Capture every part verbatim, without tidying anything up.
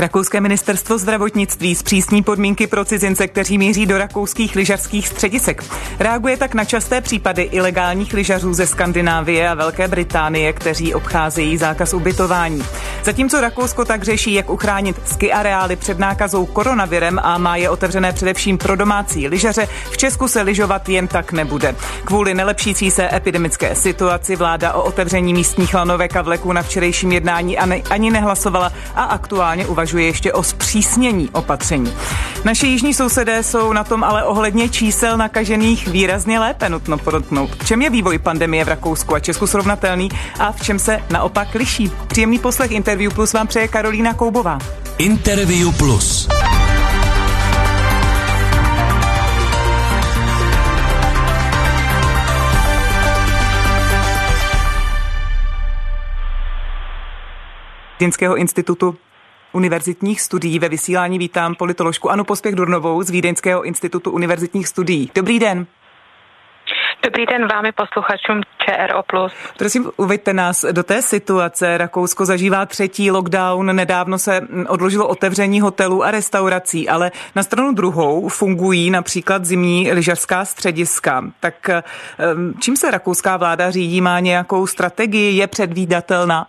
Rakouské ministerstvo zdravotnictví zpřísní podmínky pro cizince, kteří míří do rakouských lyžařských středisek. Reaguje tak na časté případy ilegálních lyžařů ze Skandinávie a Velké Británie, kteří obcházejí zákaz ubytování. Zatímco Rakousko tak řeší, jak uchránit ski areály před nákazou koronavirem a má je otevřené především pro domácí lyžaře, v Česku se lyžovat jen tak nebude. Kvůli nelepšící se epidemické situaci vláda o otevření místních lanovek a vleků na včerejším jednání ani nehlasovala a aktuálně uvažuje ještě o zpřísnění opatření. Naši jižní sousedé jsou na tom ale ohledně čísel nakažených výrazně lépe, nutno podotknout. V čem je vývoj pandemie v Rakousku a Česku srovnatelný a v čem se naopak liší? Příjemný poslech Interview Plus vám přeje Karolína Koubová. Interview Plus. Vídeňského institutu univerzitních studií ve vysílání vítám politoložku Anu Pospěch-Durnovou z Vídeňského institutu univerzitních studií. Dobrý den. Dobrý den vámi posluchačům ČRO plus. Prosím, uveďte nás do té situace. Rakousko zažívá třetí lockdown, nedávno se odložilo otevření hotelů a restaurací, ale na stranu druhou fungují například zimní lyžařská střediska. Tak čím se rakouská vláda řídí? Má nějakou strategii? Je předvídatelná?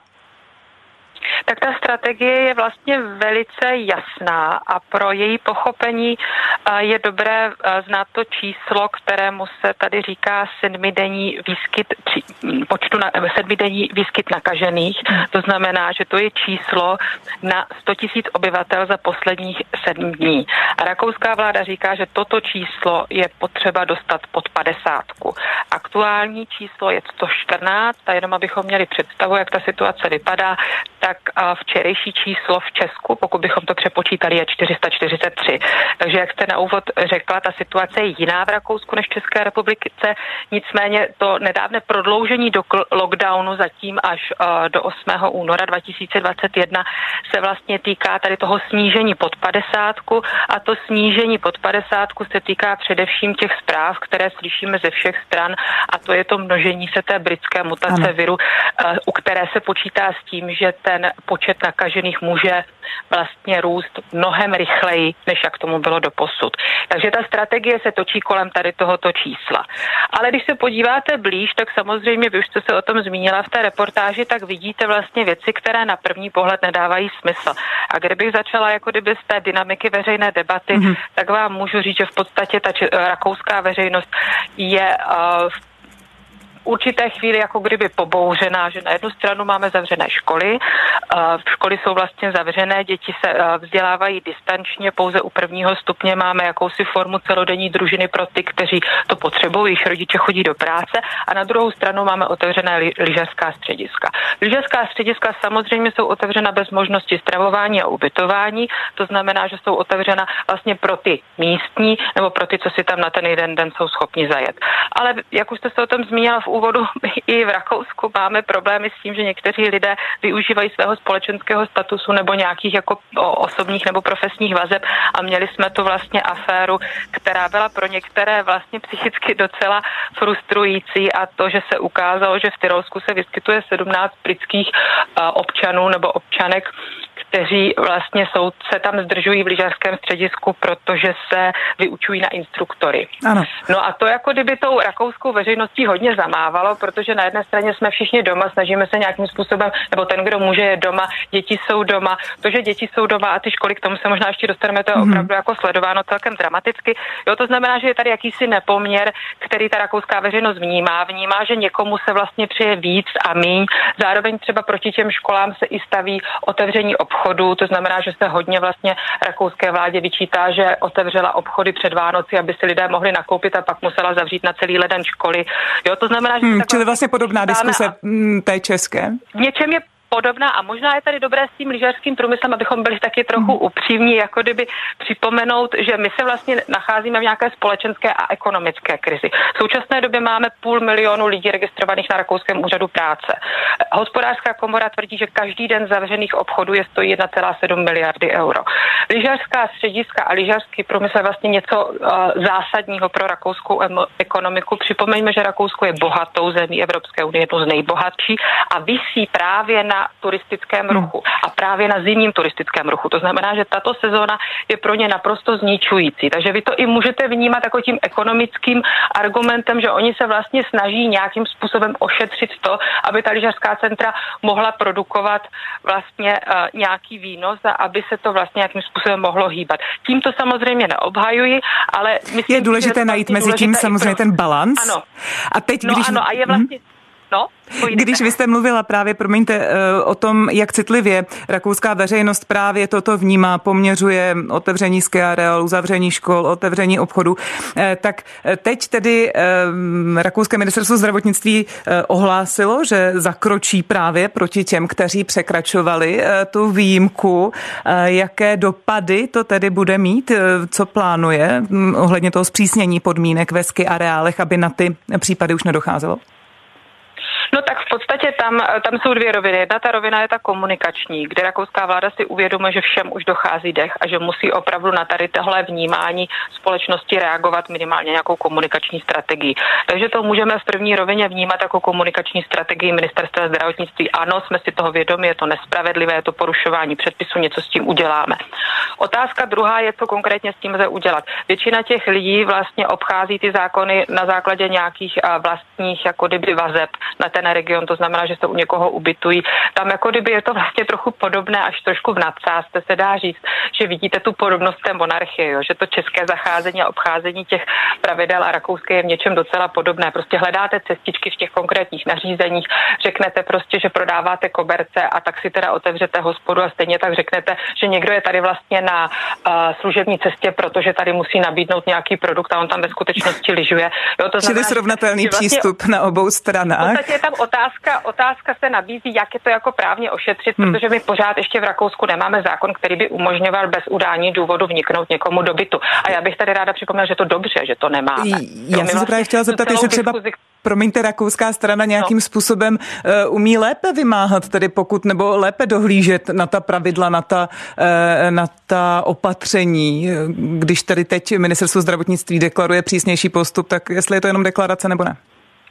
Tak ta strategie je vlastně velice jasná a pro její pochopení je dobré znát to číslo, kterému se tady říká sedmidenní výskyt, počtu na, sedmidenní výskyt nakažených. To znamená, že to je číslo na sto tisíc obyvatel za posledních sedm dní. A rakouská vláda říká, že toto číslo je potřeba dostat pod padesátku. Aktuální číslo je sto čtrnáct a jenom abychom měli představu, jak ta situace vypadá, tak včerejší číslo v Česku, pokud bychom to přepočítali, je čtyři sta čtyřicet tři. Takže jak jste na úvod řekla, ta situace je jiná v Rakousku než v České republice. Nicméně to nedávné prodloužení do lockdownu zatím až do osmého února dva tisíce dvacet jedna se vlastně týká tady toho snížení pod padesátku a to snížení pod padesátku se týká především těch zpráv, které slyšíme ze všech stran a to je to množení se té britské mutace ano. viru, u které se počítá s tím, že ten počet nakažených může vlastně růst mnohem rychleji, než jak tomu bylo doposud. Takže ta strategie se točí kolem tady tohoto čísla. Ale když se podíváte blíž, tak samozřejmě, vy už jste se o tom zmínila v té reportáži, tak vidíte vlastně věci, které na první pohled nedávají smysl. A kdybych začala jako kdyby z té dynamiky veřejné debaty, mm-hmm. tak vám můžu říct, že v podstatě ta č- rakouská veřejnost je uh, určité chvíli jako kdyby pobouřená, že na jednu stranu máme zavřené školy, školy jsou vlastně zavřené, děti se vzdělávají distančně, pouze u prvního stupně máme jakousi formu celodenní družiny pro ty, kteří to potřebují, jejich rodiče chodí do práce a na druhou stranu máme otevřené lyžařská střediska. Lyžařská střediska samozřejmě jsou otevřena bez možnosti stravování a ubytování, to znamená, že jsou otevřena vlastně pro ty místní nebo pro ty, co si tam na ten jeden den jsou schopni zajet. Ale jak už jste se o tom zmínila v úvodu, i v Rakousku máme problémy s tím, že někteří lidé využívají svého společenského statusu nebo nějakých jako osobních nebo profesních vazeb a měli jsme tu vlastně aféru, která byla pro některé vlastně psychicky docela frustrující a to, že se ukázalo, že v Tyrolsku se vyskytuje sedmnáct britských občanů nebo občanek, kteří vlastně jsou, se tam zdržují v lyžařském středisku, protože se vyučují na instruktory. Ano. No a to jako kdyby tou rakouskou veřejností hodně zamávalo, protože na jedné straně jsme všichni doma, snažíme se nějakým způsobem, nebo ten, kdo může, je doma, děti jsou doma. To, že děti jsou doma a ty školy, k tomu se možná ještě dostaneme, to je mm-hmm. opravdu jako sledováno celkem dramaticky. Jo, to znamená, že je tady jakýsi nepoměr, který ta rakouská veřejnost vnímá. Vnímá, že někomu se vlastně přeje víc a míň. Zároveň třeba proti těm školám se i staví otevření obchodů, to znamená, že se hodně vlastně rakouské vládě vyčítá, že otevřela obchody před Vánoci, aby si lidé mohli nakoupit a pak musela zavřít na celý leden školy. Jo, to znamená, že hmm, čili vlastně podobná diskuse a... té české. V něčem je podobná a možná je tady dobré s tím lyžařským průmyslem, abychom byli taky trochu mm. upřímní, jako kdyby připomenout, že my se vlastně nacházíme v nějaké společenské a ekonomické krizi. V současné době máme půl milionu lidí registrovaných na rakouském úřadu práce. Hospodářská komora tvrdí, že každý den zavřených obchodů je stojí jedna celá sedm miliardy euro. Lyžařská střediska a lyžařský průmysl je vlastně něco uh, zásadního pro rakouskou em- ekonomiku. Připomeňme, že Rakousko je bohatou zemí Evropské unie, jednou z nejbohatší a visí právě na na turistickém ruchu a právě na zimním turistickém ruchu. To znamená, že tato sezóna je pro ně naprosto zničující. Takže vy to i můžete vnímat jako tím ekonomickým argumentem, že oni se vlastně snaží nějakým způsobem ošetřit to, aby ta lyžařská centra mohla produkovat vlastně uh, nějaký výnos a aby se to vlastně nějakým způsobem mohlo hýbat. Tím to samozřejmě neobhajuji, ale myslím, je důležité že najít mezi tím samozřejmě ten balans. Ano. A teď, no když... ano, a je vlastně... Hmm. No, Když vy jste mluvila právě, promiňte, o tom, jak citlivě rakouská veřejnost právě toto vnímá, poměřuje otevření skiareálů, uzavření škol, otevření obchodu, tak teď tedy rakouské ministerstvo zdravotnictví ohlásilo, že zakročí právě proti těm, kteří překračovali tu výjimku. Jaké dopady to tedy bude mít? Co plánuje ohledně toho zpřísnění podmínek ve skiareálech, aby na ty případy už nedocházelo? No tak v podstatě tam, tam jsou dvě roviny. Jedna ta rovina je ta komunikační, kde rakouská vláda si uvědomuje, že všem už dochází dech a že musí opravdu na tady tohle vnímání společnosti reagovat minimálně nějakou komunikační strategii. Takže to můžeme v první rovině vnímat jako komunikační strategii ministerstva zdravotnictví. Ano, jsme si toho vědomi, je to nespravedlivé, je to porušování předpisů, něco s tím uděláme. Otázka druhá je, co konkrétně s tím lze udělat. Většina těch lidí vlastně obchází ty zákony na základě nějakých vlastních jako kdyby vazeb na ten region, to znamená, že se u někoho ubytují. Tam jako kdyby je to vlastně trochu podobné, až trošku v nadsázce se dá říct, že vidíte tu podobnost té monarchie, jo? Že to české zacházení a obcházení těch pravidel a rakouské je v něčem docela podobné. Prostě hledáte cestičky v těch konkrétních nařízeních, řeknete prostě, že prodáváte koberce a tak si teda otevřete hospodu a stejně tak řeknete, že někdo je tady vlastně na uh, služební cestě, protože tady musí nabídnout nějaký produkt a on tam ve skutečnosti lyžuje. Jo, to znamená, čili srovnatelný vlastně přístup na obou stranách. V podstatě je tam otázka, otázka se nabízí, jak je to jako právně ošetřit, hmm. protože my pořád ještě v Rakousku nemáme zákon, který by umožňoval bez udání důvodu vniknout někomu do bytu. A já bych tady ráda připomněla, že to dobře, že to nemáme. Já jsem vlastně se právě chtěla zeptat, jestli třeba, diskuzi... promiňte, rakouská strana nějakým no. způsobem uh, umí lépe vymáhat, tedy pokud, nebo lépe dohlížet na ta pravidla, na ta, uh, na ta opatření, když tady teď ministerstvo zdravotnictví deklaruje přísnější postup, tak jestli je to jenom deklarace nebo ne?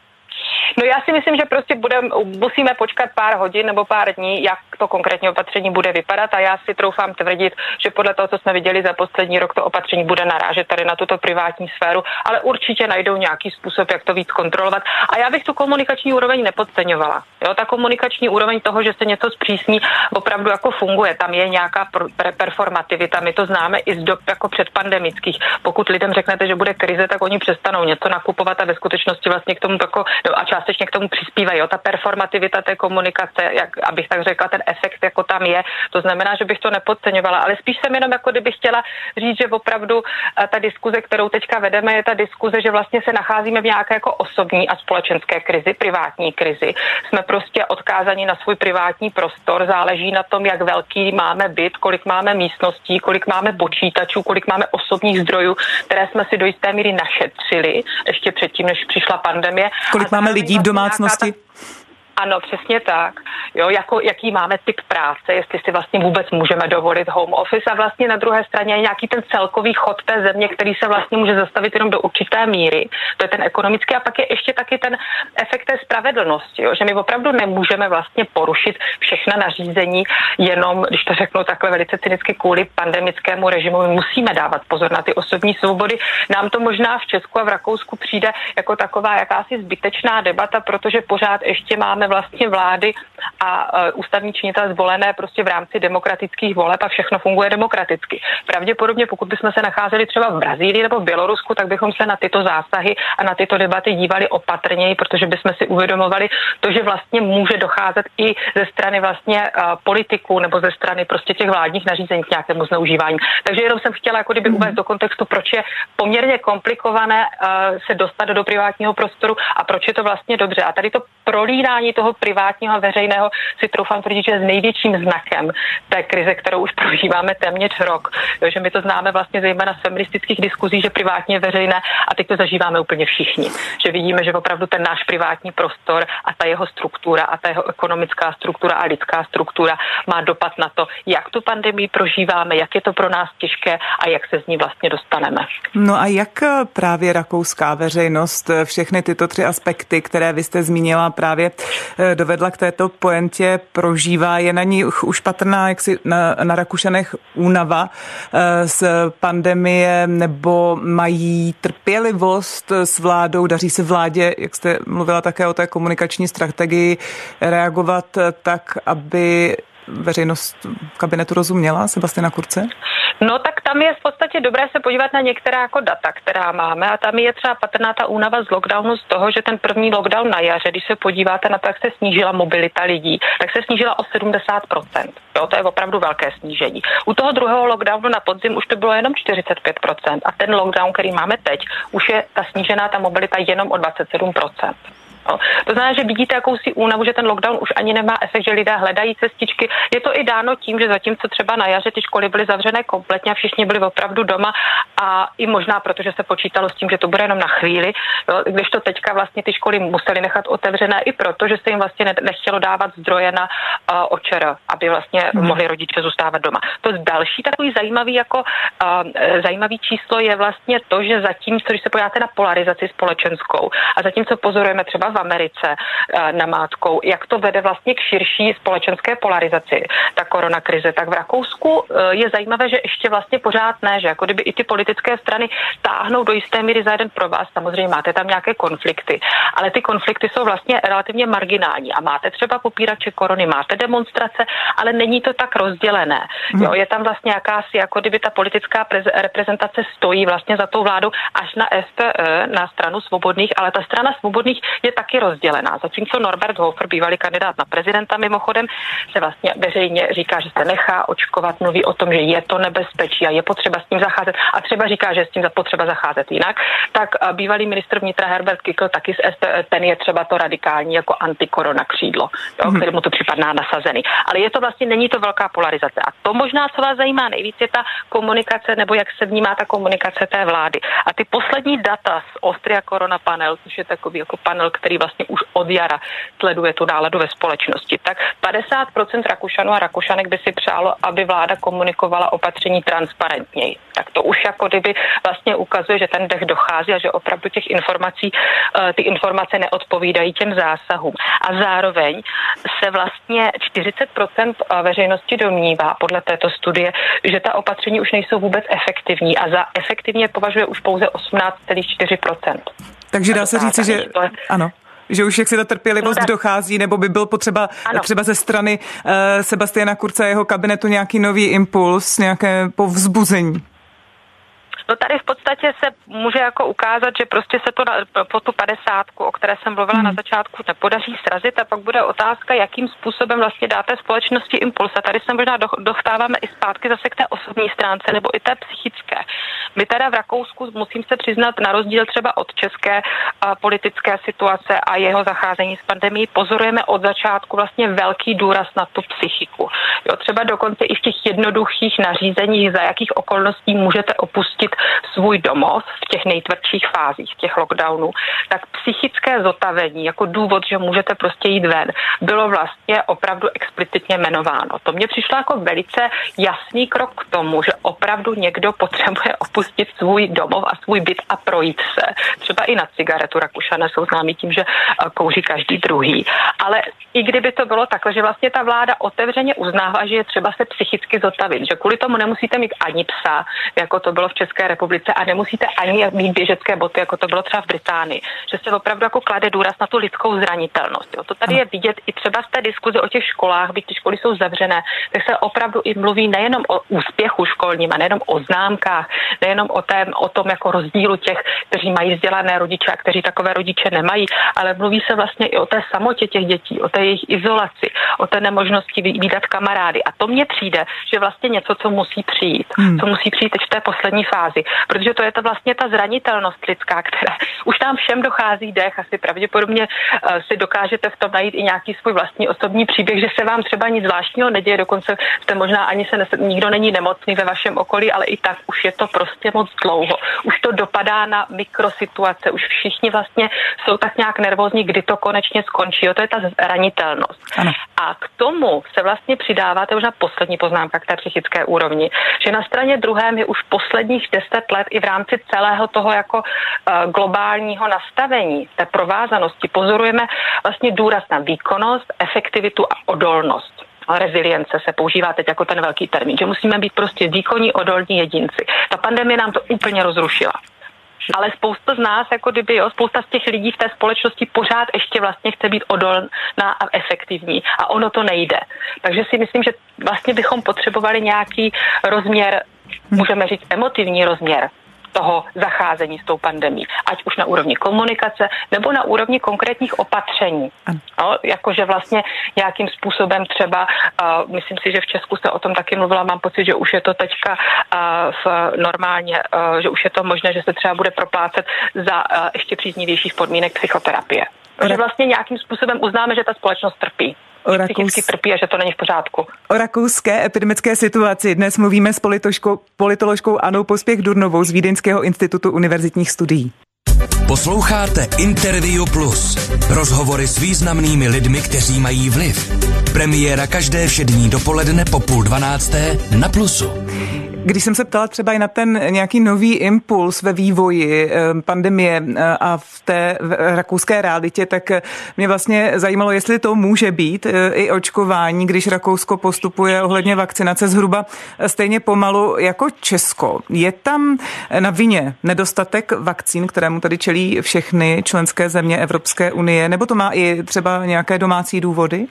No já si myslím, že prostě budem, musíme počkat pár hodin nebo pár dní, jak to konkrétní opatření bude vypadat a já si troufám tvrdit, že podle toho, co jsme viděli za poslední rok, to opatření bude narážet tady na tuto privátní sféru, ale určitě najdou nějaký způsob, jak to víc kontrolovat. A já bych tu komunikační úroveň nepodceňovala. Jo, ta komunikační úroveň toho, že se něco zpřísní, opravdu jako funguje. Tam je nějaká performativita, my to známe i z dob jako předpandemických. Pokud lidem řeknete, že bude krize, tak oni přestanou něco nakupovat a ve skutečnosti vlastně k tomu jako, no a částečně k tomu přispívají. Jo, ta performativita té komunikace, jak abych tak řekla, ten efekt jako tam je. To znamená, že bych to nepodceňovala, ale spíš jsem jenom jako kdybych chtěla říct, že opravdu ta diskuze, kterou teďka vedeme, je ta diskuze, že vlastně se nacházíme v nějaké jako osobní a společenské krizi, privátní krizi. Jsme prostě odkázaní na svůj privátní prostor, záleží na tom, jak velký máme byt, kolik máme místností, kolik máme počítačů, kolik máme osobních zdrojů, které jsme si do jisté míry našetřili ještě předtím, než přišla pandemie. Kolik máme lidí v domácnosti? Ano, přesně tak. Jo, jako, jaký máme typ práce, jestli si vlastně vůbec můžeme dovolit home office a vlastně na druhé straně je nějaký ten celkový chod té země, který se vlastně může zastavit jenom do určité míry. To je ten ekonomický a pak je ještě taky ten efekt té spravedlnosti, jo, že my opravdu nemůžeme vlastně porušit všechna nařízení jenom, když to řeknu takhle velice cynicky, kvůli pandemickému režimu. My musíme dávat pozor na ty osobní svobody. Nám to možná v Česku a v Rakousku přijde jako taková jakási zbytečná debata, protože pořád ještě máme vlastně vlády a uh, ústavní činitel zvolené prostě v rámci demokratických voleb a všechno funguje demokraticky. Pravděpodobně, pokud bychom se nacházeli třeba v Brazílii nebo v Bělorusku, tak bychom se na tyto zásahy a na tyto debaty dívali opatrněji, protože bychom si uvědomovali to, že vlastně může docházet i ze strany vlastně uh, politiků nebo ze strany prostě těch vládních nařízení k nějakému zneužívání. Takže jenom jsem chtěla jako kdyby uvést do kontextu, proč je poměrně komplikované uh, se dostat do privátního prostoru a proč je to vlastně dobře. A tady to prolínání toho privátního a veřejného si troufám tvrdit, že je s největším znakem té krize, kterou už prožíváme téměř rok. Jo, že my to známe vlastně zejména z feministických diskuzí, že privátně veřejné A teď to zažíváme úplně všichni, že vidíme, že opravdu ten náš privátní prostor a ta jeho struktura a ta jeho ekonomická struktura a lidská struktura má dopad na to, jak tu pandemii prožíváme, jak je to pro nás těžké a jak se z ní vlastně dostaneme. No a jak právě rakouská veřejnost všechny tyto tři aspekty, které vy jste zmínila, právě dovedla k této pointě, prožívá? Je na ní už patrná jaksi na, na Rakušanech únava z pandemie, nebo mají trpělivost s vládou? Daří se vládě, jak jste mluvila také o té komunikační strategii, reagovat tak, aby veřejnost kabinetu rozuměla? Sebastiana Kurze? No tak tam je v podstatě dobré se podívat na některá jako data, která máme, a tam je třeba patrná ta únava z lockdownu z toho, že ten první lockdown na jaře, když se podíváte na to, jak se snížila mobilita lidí, tak se snížila o sedmdesát procent. Jo, to je opravdu velké snížení. U toho druhého lockdownu na podzim už to bylo jenom čtyřicet pět procent a ten lockdown, který máme teď, už je ta snížená ta mobilita jenom o dvacet sedm procent. No. To znamená, že vidíte jakousi únavu, že ten lockdown už ani nemá efekt, že lidé hledají cestičky. Je to i dáno tím, že zatímco třeba na jaře ty školy byly zavřené kompletně a všichni byli opravdu doma, a i možná protože se počítalo s tím, že to bude jenom na chvíli, jo, když to teďka vlastně ty školy museli nechat otevřené i proto, že se jim vlastně nechtělo dávat zdroje na uh, O Č R, aby vlastně hmm. mohli rodiče zůstávat doma. To další takový zajímavý jako uh, zajímavý číslo je vlastně to, že zatímco, když se podíváte na polarizaci společenskou a zatímco pozorujeme třeba v Americe namátkou, jak to vede vlastně k širší společenské polarizaci, ta koronakrize, tak v Rakousku je zajímavé, že ještě vlastně pořád ne, že jako kdyby i ty politické strany táhnou do jisté míry za jeden pro vás. Samozřejmě máte tam nějaké konflikty, ale ty konflikty jsou vlastně relativně marginální a máte třeba popírače korony, máte demonstrace, ale není to tak rozdělené. Jo, je tam vlastně jakási, jako kdyby ta politická reprezentace stojí vlastně za tou vládou až na S P Ö, na stranu svobodných, ale ta strana svobodných je taky rozdělená. Zatímco Norbert Hofer, bývalý kandidát na prezidenta mimochodem, se vlastně veřejně říká, že se nechá očkovat, mluví o tom, že je to nebezpečí a je potřeba s tím zacházet, a třeba říká, že je s tím potřeba zacházet jinak, tak bývalý ministr vnitra Herbert Kickl taky z S P Ö, ten je třeba to radikální jako antikorona křídlo, jo, hmm. kterému to připadná nasazený. Ale je to vlastně, není to velká polarizace. A to možná, co vás zajímá nejvíc, je ta komunikace, nebo jak se vnímá ta komunikace té vlády. A ty poslední data z Austria Corona Panel, což je takový jako panel, který vlastně už od jara sleduje tu náladu ve společnosti, tak padesát procent Rakušanů a Rakušanek by si přálo, aby vláda komunikovala opatření transparentněji. Tak to už jako kdyby vlastně ukazuje, že ten dech dochází a že opravdu těch informací, ty informace neodpovídají těm zásahům. A zároveň se vlastně čtyřicet procent veřejnosti domnívá podle této studie, že ta opatření už nejsou vůbec efektivní a za efektivně považuje už pouze osmnáct celá čtyři procenta. Takže dá se říct, že ano. Že už jak si ta trpělivost no, dochází, nebo by byl potřeba ano. třeba ze strany uh, Sebastiana Kurze a jeho kabinetu nějaký nový impuls, nějaké povzbuzení? No tady v podstatě se může jako ukázat, že prostě se to na, po tu padesátku, o které jsem mluvila hmm. na začátku, nepodaří srazit, a pak bude otázka, jakým způsobem vlastně dáte společnosti impuls. A tady se možná dostáváme i zpátky zase k té osobní stránce nebo i té psychické. My teda v Rakousku, musím se přiznat, na rozdíl třeba od české a, politické situace a jeho zacházení s pandemií, pozorujeme od začátku vlastně velký důraz na tu psychiku. Jo, třeba dokonce i v těch jednoduchých nařízeních, za jakých okolností můžete opustit svůj domov v těch nejtvrdších fázích těch lockdownů, tak psychické zotavení jako důvod, že můžete prostě jít ven, bylo vlastně opravdu explicitně jmenováno. To mně přišlo jako velice jasný krok k tomu, že opravdu někdo potřebuje opustit svůj domov a svůj byt a projít se. Třeba i na cigaretu. Rakušané jsou známí tím, že kouří každý druhý. Ale i kdyby to bylo takhle, že vlastně ta vláda otevřeně uznává, že je třeba se psychicky zotavit, že kvůli tomu nemusíte mít ani psa, jako to bylo v České republice, a nemusíte ani mít běžecké boty, jako to bylo třeba v Británii, že se opravdu jako klade důraz na tu lidskou zranitelnost. Jo. To tady je vidět i třeba z té diskuze o těch školách, byť ty školy jsou zavřené, tak se opravdu i mluví nejenom o úspěchu školním a nejenom o známkách, nejenom o, tém, o tom jako rozdílu těch, kteří mají vzdělané rodiče a kteří takové rodiče nemají, ale mluví se vlastně i o té samotě těch dětí, o té jejich izolaci, o té nemožnosti vídat kamarády. A to mně přijde, že vlastně něco, co musí přijít, hmm. co musí přijít teď v té poslední fázi, protože to je to vlastně ta zranitelnost lidská, která už tam všem dochází dech, asi pravděpodobně uh, si dokážete v tom najít i nějaký svůj vlastní osobní příběh, že se vám třeba nic zvláštního neděje, dokonce jste možná ani se nes- nikdo není nemocný ve vašem okolí, ale i tak už je to prostě vlastně moc dlouho. Už to dopadá na mikrosituace, už všichni vlastně jsou tak nějak nervózní, kdy to konečně skončí. Jo, to je ta zranitelnost. Ano. A k tomu se vlastně přidává, to je už na poslední poznámka k té psychické úrovni, že na straně druhé my už posledních deset let i v rámci celého toho jako uh, globálního nastavení, té provázanosti pozorujeme vlastně důraz na výkonnost, efektivitu a odolnost. Rezilience se používá teď jako ten velký termín, že musíme být prostě výkonní, odolní jedinci. Ta pandemie nám to úplně rozrušila. Ale spousta z nás, jako kdyby, jo, spousta z těch lidí v té společnosti pořád ještě vlastně chce být odolná a efektivní. A ono to nejde. Takže si myslím, že vlastně bychom potřebovali nějaký rozměr, můžeme říct emotivní rozměr toho zacházení s tou pandemí. Ať už na úrovni komunikace, nebo na úrovni konkrétních opatření. No, jakože vlastně nějakým způsobem třeba, uh, myslím si, že v Česku se o tom taky mluvila, mám pocit, že už je to teďka uh, v normálně, uh, že už je to možné, že se třeba bude proplácet za uh, ještě příznivějších podmínek psychoterapie. Takže vlastně nějakým způsobem uznáme, že ta společnost trpí. O psychicky trpí a že to není v pořádku. O rakouské epidemické situaci dnes mluvíme s politoložkou Annou Pospěch-Durnovou z Vídeňského institutu univerzitních studií. Posloucháte Interview Plus. Rozhovory s významnými lidmi, kteří mají vliv. Premiéra každé všední dopoledne po půl dvanácté na Plusu. Když jsem se ptala třeba i na ten nějaký nový impuls ve vývoji pandemie a v té rakouské realitě, tak mě vlastně zajímalo, jestli to může být i očkování, když Rakousko postupuje ohledně vakcinace zhruba stejně pomalu jako Česko. Je tam na vině nedostatek vakcín, kterému tady čelí všechny členské země Evropské unie, nebo to má i třeba nějaké domácí důvody?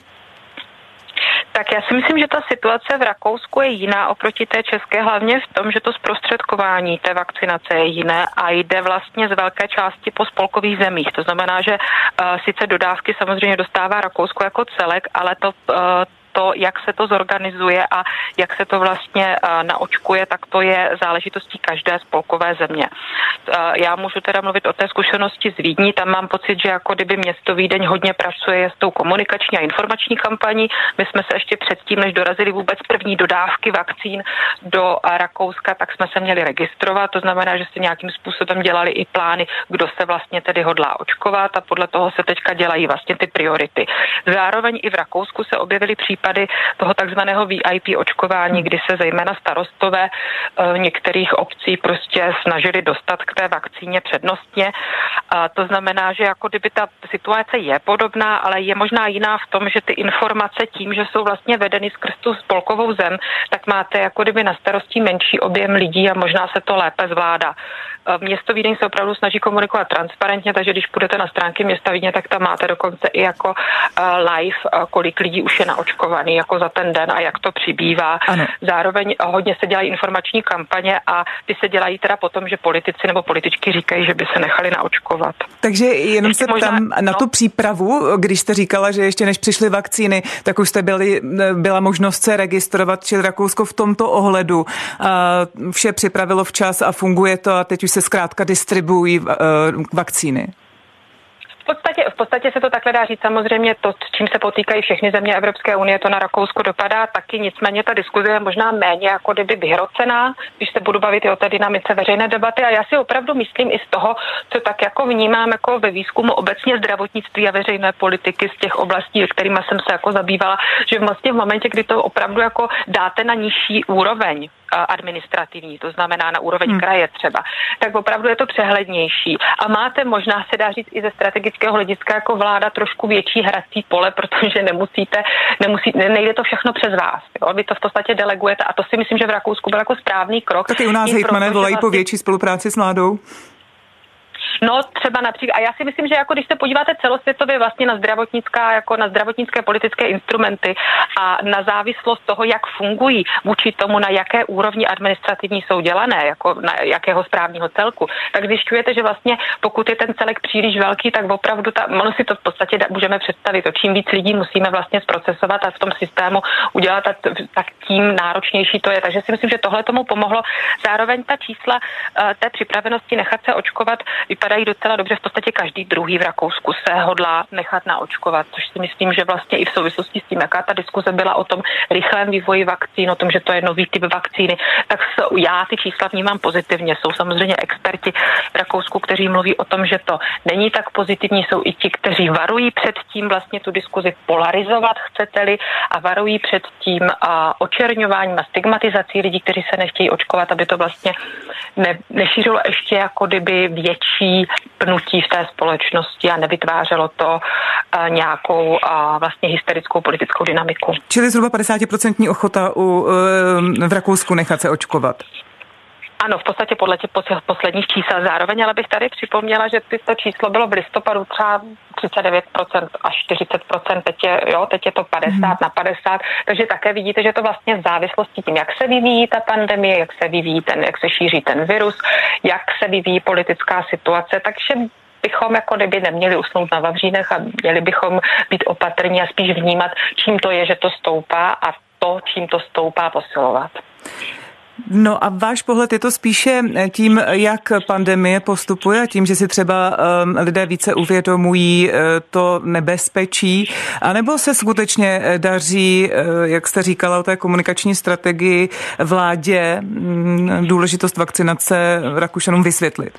Tak já si myslím, že ta situace v Rakousku je jiná oproti té české, hlavně v tom, že to zprostředkování té vakcinace je jiné a jde vlastně z velké části po spolkových zemích. To znamená, že uh, sice dodávky samozřejmě dostává Rakousko jako celek, ale to uh, to, jak se to zorganizuje a jak se to vlastně uh, naočkuje, tak to je záležitostí každé spolkové země. Uh, já můžu teda mluvit o té zkušenosti z Vídní, tam mám pocit, že jako kdyby město Vídeň hodně pracuje s tou komunikační a informační kampaní. My jsme se ještě předtím, než dorazili vůbec první dodávky vakcín do uh, Rakouska, tak jsme se měli registrovat, to znamená, že se nějakým způsobem dělali i plány, kdo se vlastně tedy hodlá očkovat a podle toho se teďka dělají vlastně ty priority. Zároveň i v Rakousku se objevily případy toho takzvaného V I P očkování, kdy se zejména starostové e, některých obcí prostě snažili dostat k té vakcíně přednostně. A to znamená, že jako kdyby ta situace je podobná, ale je možná jiná v tom, že ty informace tím, že jsou vlastně vedeny skrz tu spolkovou zem, tak máte jako kdyby na starosti menší objem lidí a možná se to lépe zvládá. Město Vídeň se opravdu snaží komunikovat transparentně, takže když půjdete na stránky města Vídně, tak tam máte dokonce i jako uh, live, uh, kolik lidí už je naočkovaný jako za ten den a jak to přibývá. Ano. Zároveň hodně se dělají informační kampaně a ty se dělají teda potom, že politici nebo političky říkají, že by se nechali naočkovat. Takže jenom ještě se možná, tam na no. tu přípravu, když jste říkala, že ještě než přišly vakcíny, tak už jste byli, byla možnost se registrovat, či Rakousko v tomto ohledu uh, vše připravilo včas a funguje to a teď už se zkrátka distribuují uh, vakcíny. V podstatě, v podstatě se to takhle dá říct. Samozřejmě to, s čím se potýkají všechny země Evropské unie, to na Rakousko dopadá taky. Nicméně ta diskuze je možná méně jako kdyby vyhrocená, když se budu bavit i o té dynamice veřejné debaty. A já si opravdu myslím i z toho, co tak jako vnímám jako ve výzkumu obecně zdravotnictví a veřejné politiky z těch oblastí, kterými jsem se jako zabývala, že vlastně v momentě, kdy to opravdu jako dáte na nižší úroveň administrativní, to znamená na úroveň hmm. kraje třeba, tak opravdu je to přehlednější. A máte možná, se dá říct i ze strategického hlediska jako vláda trošku větší hrací pole, protože nemusíte, nemusí, nejde to všechno přes vás. Jo? Vy to v podstatě delegujete a to si myslím, že v Rakousku byl jako správný krok. Taky u nás hejtmané volají vlastně po větší spolupráci s vládou. No třeba například, a já si myslím, že jako když se podíváte celosvětově vlastně na zdravotnická, jako na zdravotnické politické instrumenty a na závislost toho, jak fungují vůči tomu, na jaké úrovni administrativní jsou dělané, jako na jakého správního celku, tak zjišťujete, že vlastně pokud je ten celek příliš velký, tak opravdu ta, ono si to v podstatě můžeme představit, to čím víc lidí musíme vlastně zprocesovat a v tom systému udělat, tak tím náročnější to je. Takže si myslím, že tohle tomu pomohlo. Zároveň ta čísla té připravenosti nechat se očkovat vypadá vypadají docela dobře. V podstatě každý druhý v Rakousku se hodlá nechat naočkovat, což si myslím, že vlastně i v souvislosti s tím, jaká ta diskuze byla o tom rychlém vývoji vakcín, o tom, že to je nový typ vakcíny, tak já ty čísla vnímám pozitivně. Jsou samozřejmě experti v Rakousku, kteří mluví o tom, že to není tak pozitivní. Jsou i ti, kteří varují před tím vlastně tu diskuzi polarizovat, chcete-li, a varují před tím a očerňováním a stigmatizací lidí, kteří se nechtějí očkovat, aby to vlastně ne, nešířilo ještě jako kdyby větší pnutí v té společnosti a nevytvářelo to a, nějakou a, vlastně hysterickou politickou dynamiku. Čili zhruba padesát procent ochota u, v Rakousku nechat se očkovat. Ano, v podstatě podle těch posledních čísel. Zároveň ale bych tady připomněla, že to číslo bylo v listopadu třeba třicet devět procent až čtyřicet procent, teď je, jo, teď je to padesát hmm. na padesát, takže také vidíte, že to vlastně v závislosti tím, jak se vyvíjí ta pandemie, jak se vyvíjí ten, jak se šíří ten virus, jak se vyvíjí politická situace, takže bychom jako kdyby neměli usnout na vavřínech a měli bychom být opatrní a spíš vnímat, čím to je, že to stoupá, a to, čím to stoupá, posilovat. No a váš pohled je to spíše tím, jak pandemie postupuje a tím, že si třeba um, lidé více uvědomují uh, to nebezpečí, anebo se skutečně daří, uh, jak jste říkala o té komunikační strategii, vládě um, důležitost vakcinace Rakušanům vysvětlit?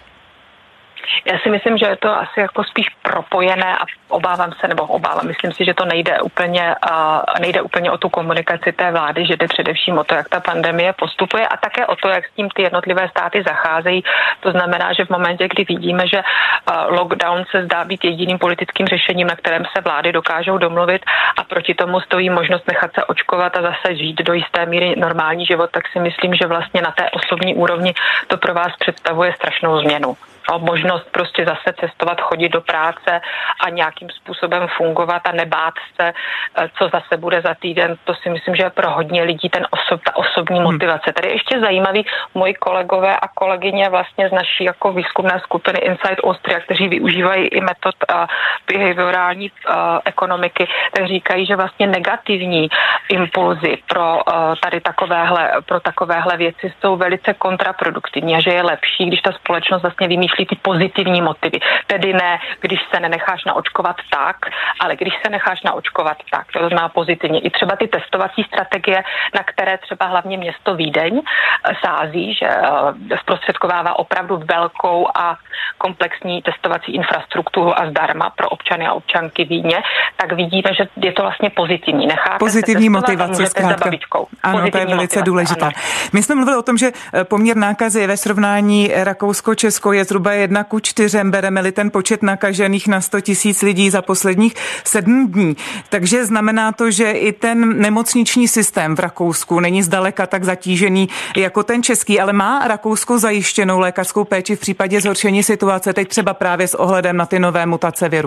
Já si myslím, že je to asi jako spíš propojené a obávám se, nebo obávám, myslím si, že to nejde úplně, uh, nejde úplně o tu komunikaci té vlády, že jde především o to, jak ta pandemie postupuje a také o to, jak s tím ty jednotlivé státy zacházejí. To znamená, že v momentě, kdy vidíme, že uh, lockdown se zdá být jediným politickým řešením, na kterém se vlády dokážou domluvit a proti tomu stojí možnost nechat se očkovat a zase žít do jisté míry normální život, tak si myslím, že vlastně na té osobní úrovni to pro vás představuje strašnou změnu. O možnost prostě zase cestovat, chodit do práce a nějakým způsobem fungovat a nebát se, co zase bude za týden. To si myslím, že je pro hodně lidí ten osob, ta osobní motivace. Tady ještě zajímavý, moji kolegové a kolegyně vlastně z naší jako výzkumné skupiny Inside Austria, kteří využívají i metod uh, behaviorální uh, ekonomiky, tak říkají, že vlastně negativní impulzy pro uh, tady takovéhle, pro takovéhle věci jsou velice kontraproduktivní a že je lepší, když ta společnost vlastně vymýšlí ty pozitivní motivy. Tedy ne, když se nenecháš naočkovat tak, ale když se necháš naočkovat tak. To znamená pozitivně. I třeba ty testovací strategie, na které třeba hlavně město Vídeň sází, že zprostředkovává opravdu velkou a komplexní testovací infrastrukturu a zdarma pro občany a občanky Vídně, tak vidíme, že je to vlastně pozitivní. Necháte pozitivní motivace zkrátka. Ano, pozitivní to je velice motivace, důležitá. Ano. My jsme mluvili o tom, že poměr nákazy ve srovnání Rakousko-Česko je zhruba jedna ku čtyřem, bereme-li ten počet nakažených na sto tisíc lidí za posledních sedm dní. Takže znamená to, že i ten nemocniční systém v Rakousku není zdaleka tak zatížený jako ten český, ale má Rakousko zajištěnou lékařskou péči v případě zhoršení situace, teď třeba právě s ohledem na ty nové mutace viru?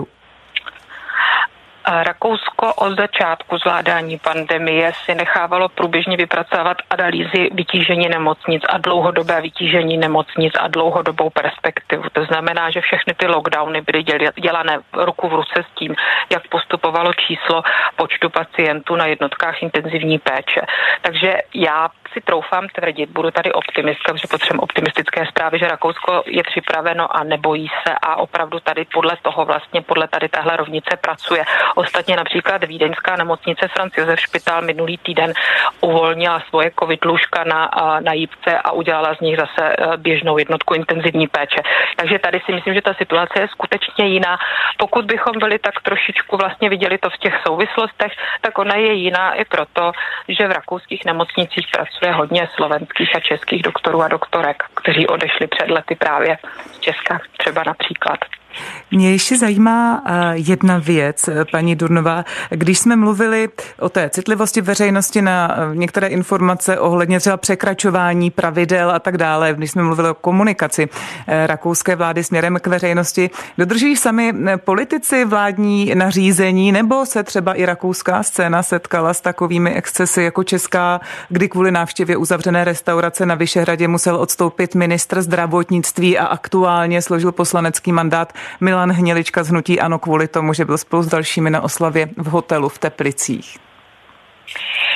Rakousko od začátku zvládání pandemie si nechávalo průběžně vypracovat analýzy vytížení nemocnic a dlouhodobé vytížení nemocnic a dlouhodobou perspektivu. To znamená, že všechny ty lockdowny byly dělané ruku v ruce s tím, jak postupovalo číslo počtu pacientů na jednotkách intenzivní péče. Takže já si troufám tvrdit, budu tady optimistka, protože potřebujeme optimistické zprávy, že Rakousko je připraveno a nebojí se a opravdu tady podle toho vlastně, podle tady téhle rovnice pracuje. Ostatně například vídeňská nemocnice Franz Josef Špitál minulý týden uvolnila svoje covid lůžka na, na jípce a udělala z nich zase běžnou jednotku intenzivní péče. Takže tady si myslím, že ta situace je skutečně jiná. Pokud bychom byli tak trošičku vlastně viděli to v těch souvislostech, tak ona je jiná i proto, že v rakouských nemocnicích pracuje hodně slovenských a českých doktorů a doktorek, kteří odešli před lety právě z Česka, třeba například. Mě ještě zajímá jedna věc, paní Durnová. Když jsme mluvili o té citlivosti veřejnosti na některé informace ohledně třeba překračování pravidel a tak dále, když jsme mluvili o komunikaci rakouské vlády směrem k veřejnosti, dodržují sami politici vládní nařízení, nebo se třeba i rakouská scéna setkala s takovými excesy jako česká, kdy kvůli návštěvě uzavřené restaurace na Vyšehradě musel odstoupit ministr zdravotnictví a aktuálně složil poslanecký mandát Milan Hnilička z hnutí ANO kvůli tomu, že byl spolu s dalšími na oslavě v hotelu v Teplicích?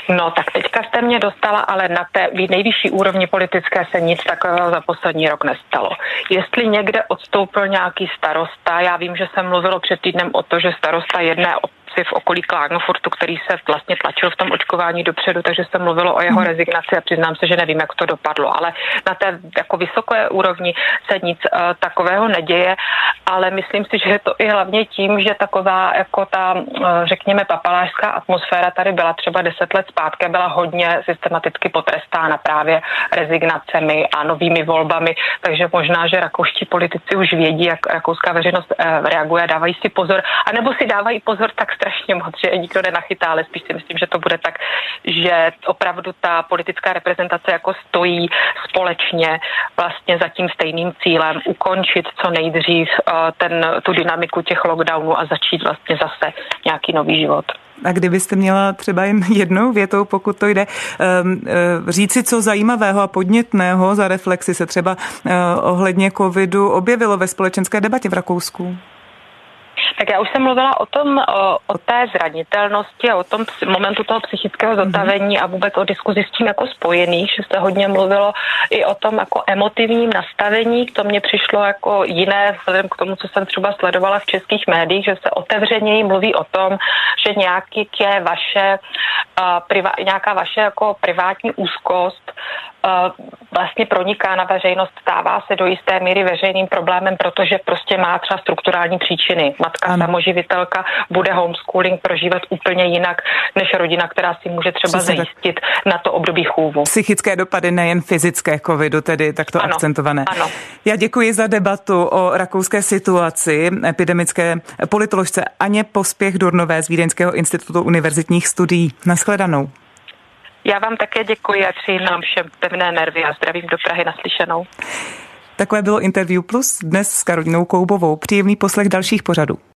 No tak teďka jste mě dostala, ale na té nejvyšší úrovni politické se nic takového za poslední rok nestalo. Jestli někde odstoupil nějaký starosta, já vím, že jsem mluvilo před týdnem o to, že starosta jedné v okolí Klagenfurtu, který se vlastně tlačil v tom očkování dopředu, takže se mluvilo o jeho hmm. rezignaci a přiznám se, že nevím, jak to dopadlo, ale na té jako vysoké úrovni se nic uh, takového neděje, ale myslím si, že je to i hlavně tím, že taková jako ta, uh, řekněme, papalášská atmosféra tady byla třeba deset let zpátky, byla hodně systematicky potrestána právě rezignacemi a novými volbami, takže možná, že rakouští politici už vědí, jak rakouská veřejnost uh, reaguje, dávají si pozor, anebo si dávají pozor tak strašně moc, že nikdo nenachytá, ale spíš si myslím, že to bude tak, že opravdu ta politická reprezentace jako stojí společně vlastně za tím stejným cílem ukončit co nejdřív ten, tu dynamiku těch lockdownů a začít vlastně zase nějaký nový život. A kdybyste měla třeba jen jednou větou, pokud to jde, říci, co zajímavého a podnětného za reflexi se třeba ohledně covidu objevilo ve společenské debatě v Rakousku? Tak já už jsem mluvila o tom, o, o té zranitelnosti a o tom momentu toho psychického zotavení a vůbec o diskuzi s tím jako spojených, že se hodně mluvilo i o tom jako emotivním nastavení. To mně přišlo jako jiné vzhledem k tomu, co jsem třeba sledovala v českých médiích, že se otevřeněji mluví o tom, že nějaký je vaše, uh, priva, nějaká vaše jako privátní úzkost uh, vlastně proniká na veřejnost, stává se do jisté míry veřejným problémem, protože prostě má třeba strukturální příčiny. Matka ano. samoživitelka bude homeschooling prožívat úplně jinak než rodina, která si může třeba Přesně zajistit tak. na to období chůvu. Psychické dopady, nejen fyzické covidu, tedy takto ano. akcentované. Ano. Já děkuji za debatu o rakouské situaci epidemické politoložce Aně Pospěch-Durnové z Vídeňského institutu univerzitních studií. Naschledanou. Já vám také děkuji a přeji nám všem pevné nervy a zdravím do Prahy naslyšenou. Takové bylo Interview Plus dnes s Karolínou Koubovou. Příjemný poslech dalších pořadů.